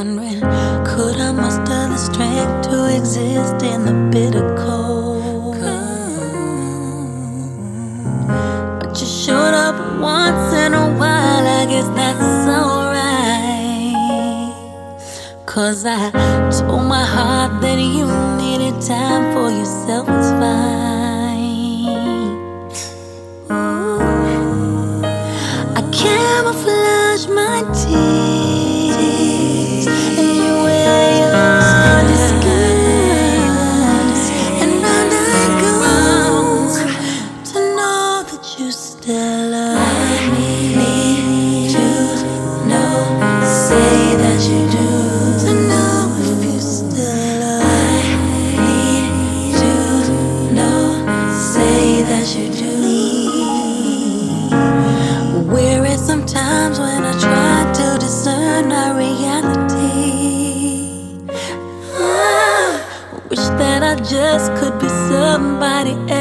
wondering, could I muster the strength to exist in the bitter cold? But you showed up once in a while, I guess that's alright. 'Cause I told my heart that you needed time for yourself, it's fine. Ooh, I camouflage my tears and you wear your disguise, and round I go to know that you still love me. Need to know, say that you do. To know if you still love me. Need to know, say that you do. Weary sometimes when I try to discern our reality. Wish that I just could be somebody else.